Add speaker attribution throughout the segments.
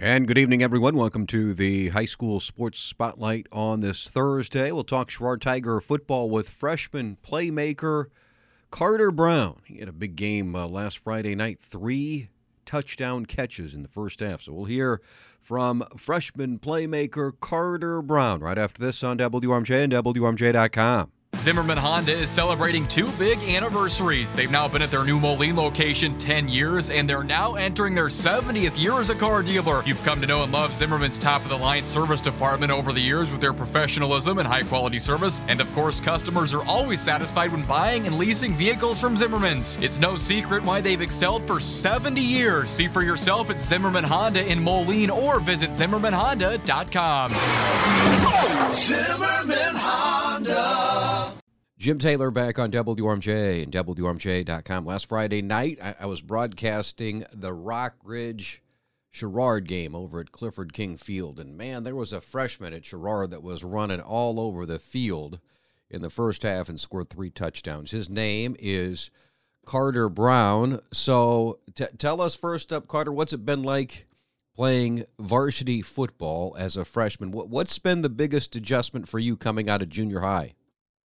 Speaker 1: And good evening, everyone. Welcome to the High School Sports Spotlight on this Thursday. We'll talk Sherrard Tiger football with freshman playmaker Carter Brown. He had a big game last Friday night, 3 touchdown catches in the first half. So we'll hear from freshman playmaker Carter Brown right after this on WRMJ and WRMJ.com.
Speaker 2: Zimmerman Honda is celebrating 2 big anniversaries. They've now been at their new Moline location 10 years, and they're now entering their 70th year as a car dealer. You've come to know and love Zimmerman's top-of-the-line service department over the years with their professionalism and high-quality service. And, of course, customers are always satisfied when buying and leasing vehicles from Zimmerman's. It's no secret why they've excelled for 70 years. See for yourself at Zimmerman Honda in Moline or visit ZimmermanHonda.com.
Speaker 1: Zimmerman Honda. Jim Taylor back on WRMJ and WRMJ.com. Last Friday night, I was broadcasting the Rock Ridge Sherrard game over at Clifford King Field. And, man, there was a freshman at Sherrard that was running all over the field in the first half and scored 3 touchdowns. His name is Carter Brown. So tell us first up, Carter, what's it been like playing varsity football as a freshman? What's been the biggest adjustment for you coming out of junior high?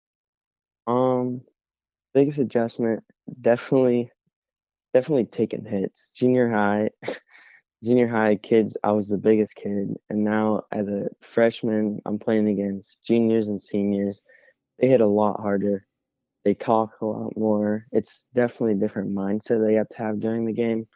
Speaker 3: Biggest adjustment, definitely taking hits. Junior high kids, I was the biggest kid, and now as a freshman, I'm playing against juniors and seniors. They hit a lot harder. They talk a lot more. It's definitely a different mindset they have to have during the game.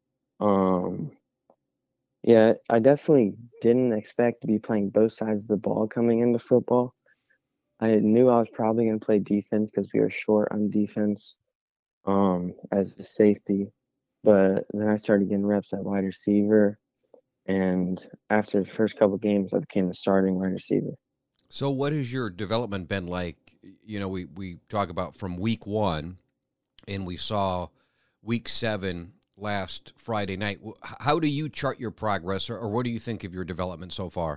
Speaker 3: Yeah, I definitely didn't expect to be playing both sides of the ball coming into football. I knew I was probably going to play defense because we were short on defense as a safety. But then I started getting reps at wide receiver. And after the first couple of games, I became the starting wide receiver.
Speaker 1: So what has your development been like? You know, we talk about from week 1, and we saw week 7 last Friday night. How do you chart your progress, or what do you think of your development so far?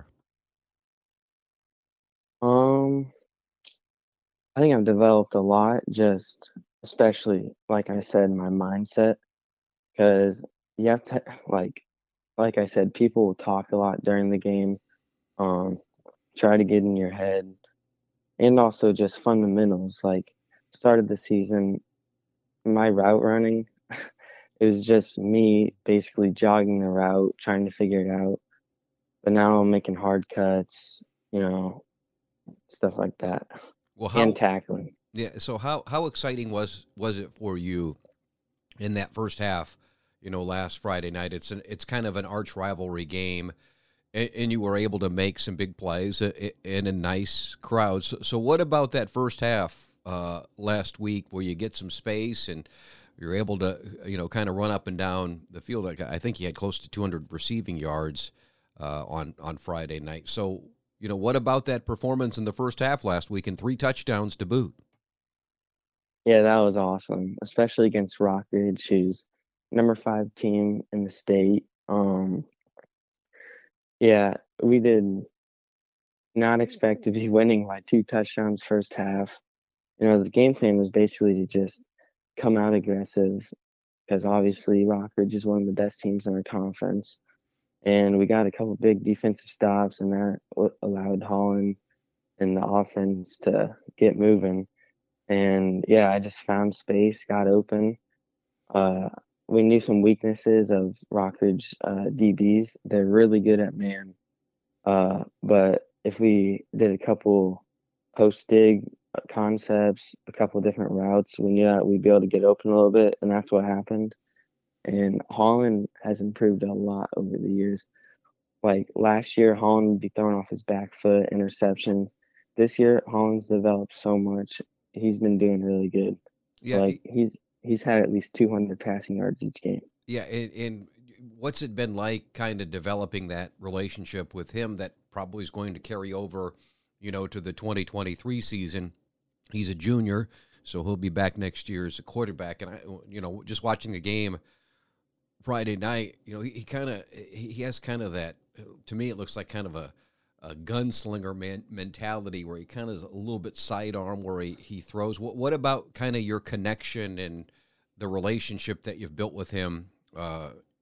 Speaker 3: I think I've developed a lot, just especially, like I said, my mindset, because you have to, like I said, people will talk a lot during the game, try to get in your head, and also just fundamentals. Like, start of the season, my route running, it was just me basically jogging the route, trying to figure it out. But now I'm making hard cuts, stuff like that.
Speaker 1: Well,
Speaker 3: And tackling.
Speaker 1: Yeah. So how exciting was it for you in that first half? Last Friday night. It's kind of an arch rivalry game, and you were able to make some big plays in a nice crowd. So what about that first half last week, where you get some space and you're able to kind of run up and down the field? Like, I think he had close to 200 receiving yards on Friday night. So, what about that performance in the first half last week and 3 touchdowns to boot?
Speaker 3: Yeah, that was awesome, especially against Rock Ridge, who's number 5 team in the state. Yeah, we did not expect to be winning by 2 touchdowns first half. The game plan was basically to just come out aggressive, because obviously Rock Ridge is one of the best teams in our conference. And we got a couple big defensive stops, and that allowed Holland and the offense to get moving. And, yeah, I just found space, got open. We knew some weaknesses of Rock Ridge DBs. They're really good at man. But if we did a couple post-dig concepts, a couple different routes, we knew that we'd be able to get open a little bit, and that's what happened. And Holland has improved a lot over the years. Like last year, Holland would be throwing off his back foot, interceptions. This year, Holland's developed so much. He's been doing really good.
Speaker 1: Yeah,
Speaker 3: like he's had at least 200 passing yards each game.
Speaker 1: Yeah, and what's it been like kind of developing that relationship with him that probably is going to carry over, to the 2023 season? He's a junior, so he'll be back next year as a quarterback. And just watching the game Friday night, he has kind of that. To me, it looks like kind of a gunslinger mentality, where he kind of is a little bit sidearm where he throws. What about kind of your connection and the relationship that you've built with him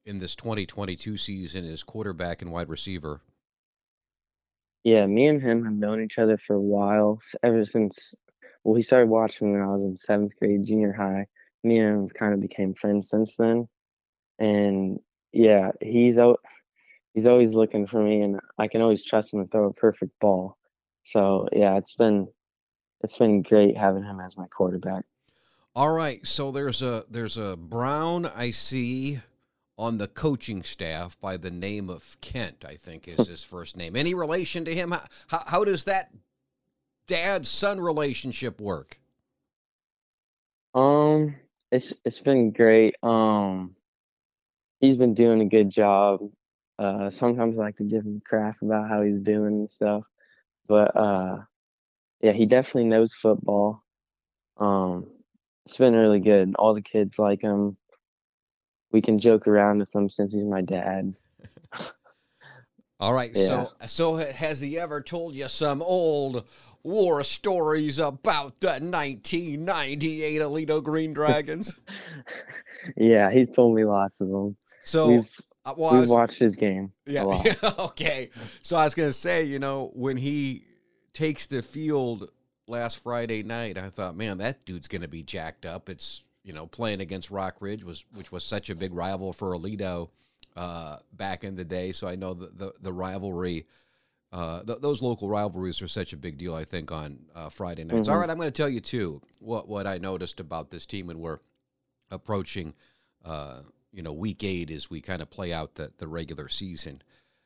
Speaker 1: in this 2022 season as quarterback and wide receiver?
Speaker 3: Yeah, me and him have known each other for a while, ever since, well, he started watching when I was in 7th grade, junior high. Me and him kind of became friends since then. And yeah, he's always looking for me, and I can always trust him to throw a perfect ball. So yeah, it's been great having him as my quarterback.
Speaker 1: All right, so there's a Brown I see on the coaching staff by the name of Kent, I think is his first name. Any relation to him? How does that dad-son relationship work?
Speaker 3: It's been great. He's been doing a good job. Sometimes I like to give him crap about how he's doing and stuff, but yeah, he definitely knows football. Um, it's been really good. All the kids like him. We can joke around with him since he's my dad.
Speaker 1: All right,
Speaker 3: Yeah.
Speaker 1: so has he ever told you some old war stories about the 1998 Alito Green Dragons?
Speaker 3: Yeah, he's told me lots of them.
Speaker 1: So,
Speaker 3: We've
Speaker 1: well,
Speaker 3: we've watched his game
Speaker 1: yeah,
Speaker 3: a lot.
Speaker 1: okay. So I was going to say, when he takes the field last Friday night, I thought, man, that dude's going to be jacked up. It's, playing against Rock Ridge, which was such a big rival for Alito back in the day. So I know the rivalry, those local rivalries are such a big deal, I think, on Friday nights. All right, I'm going to tell you, too, what I noticed about this team when we're approaching week 8 as we kind of play out the regular season.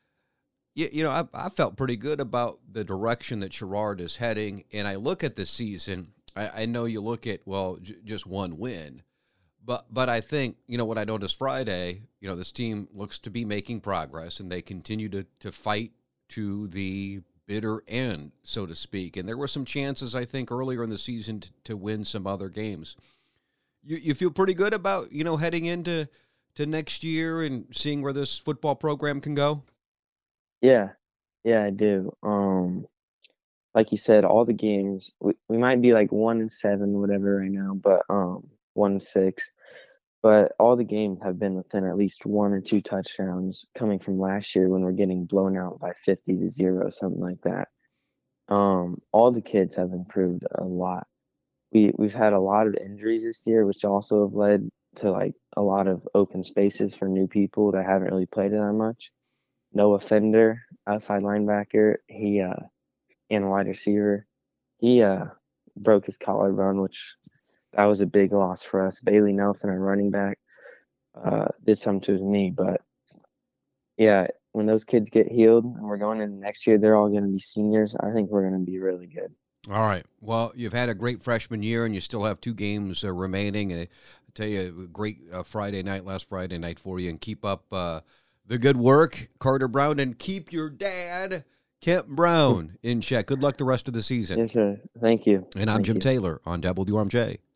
Speaker 1: I felt pretty good about the direction that Sherrard is heading, and I look at the season. I know you look at, just one win, but I think, what I noticed Friday, this team looks to be making progress, and they continue to fight to the bitter end, so to speak. And there were some chances, I think, earlier in the season to win some other games. You feel pretty good about, heading into next year and seeing where this football program can go?
Speaker 3: Yeah, yeah, I do. Like you said, all the games we might be like 1-7, whatever, right now, but 1-6. But all the games have been within at least 1 or 2 touchdowns, coming from last year when we're getting blown out by 50-0, something like that. All the kids have improved a lot. We've had a lot of injuries this year, which also have led to like a lot of open spaces for new people that haven't really played it that much. Noah Fender, outside linebacker, he and wide receiver, he broke his collarbone, which that was a big loss for us. Bailey Nelson, our running back, did something to his knee, but yeah, when those kids get healed and we're going into next year, they're all going to be seniors. I think we're going to be really good.
Speaker 1: All right. Well, you've had a great freshman year, and you still have 2 games remaining. And I tell you, a great last Friday night for you, and keep up the good work, Carter Brown, and keep your dad, Kent Brown, in check. Good luck the rest of the season.
Speaker 3: Yes, sir. Thank you.
Speaker 1: And I'm Jim Taylor on WRMJ.